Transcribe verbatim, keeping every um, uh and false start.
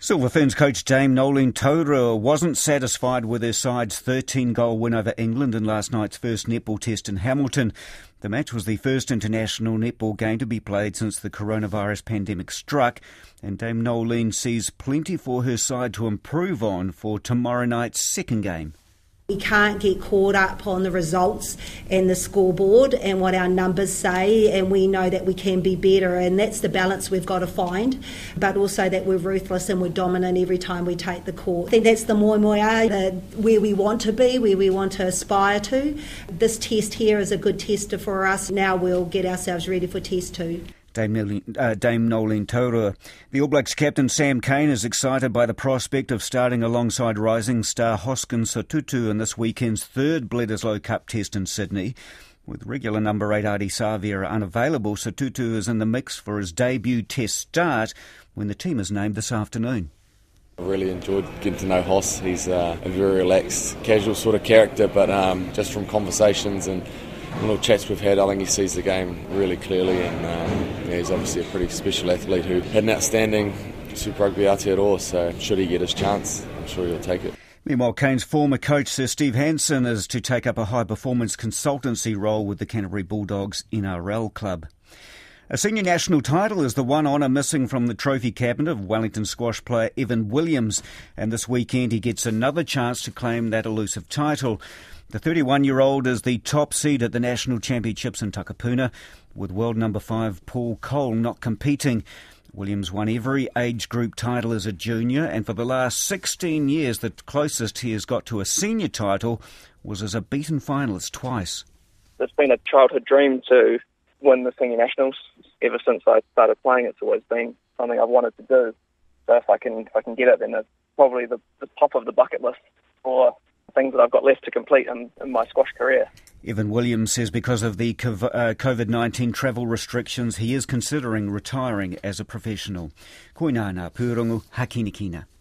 Silver Ferns coach Dame Noeline Taurua wasn't satisfied with her side's thirteen-goal win over England in last night's first netball test in Hamilton. The match was the first international netball game to be played since the coronavirus pandemic struck, and Dame Noeline sees plenty for her side to improve on for tomorrow night's second game. We can't get caught up on the results and the scoreboard and what our numbers say, and we know that we can be better, and that's the balance we've got to find, but also that we're ruthless and we're dominant every time we take the court. I think that's the moi moia, the, where we want to be, where we want to aspire to. This test here is a good tester for us. Now we'll get ourselves ready for test two. Dame Noeline, uh, Dame Noeline Taurua. The All Blacks captain Sam Cane is excited by the prospect of starting alongside rising star Hoskin Sotutu in this weekend's third Bledisloe Cup test in Sydney. With regular number eight Ardie Savea unavailable, Sotutu is in the mix for his debut test start when the team is named this afternoon. I really enjoyed getting to know Hoss. He's uh, a very relaxed, casual sort of character, but um, just from conversations and little chats we've had, I think he sees the game really clearly, and um, yeah, he's obviously a pretty special athlete who had an outstanding Super Rugby Aotearoa, so should he get his chance, I'm sure he'll take it. Meanwhile, Cane's former coach Sir Steve Hansen is to take up a high-performance consultancy role with the Canterbury Bulldogs N R L club. A senior national title is the one honour missing from the trophy cabinet of Wellington squash player Evan Williams, and this weekend he gets another chance to claim that elusive title. The thirty-one-year-old is the top seed at the National Championships in Takapuna, with world number five Paul Cole not competing. Williams won every age group title as a junior, and for the last sixteen years the closest he has got to a senior title was as a beaten finalist twice. It's been a childhood dream to win the senior nationals. Ever since I started playing, it's always been something I've wanted to do. So if I can, if I can get it, then it's probably the, the top of the bucket list for things that I've got left to complete in, in my squash career. Evan Williams says because of the COVID nineteen travel restrictions, he is considering retiring as a professional. Koinana Pūrongo, Hakinikina.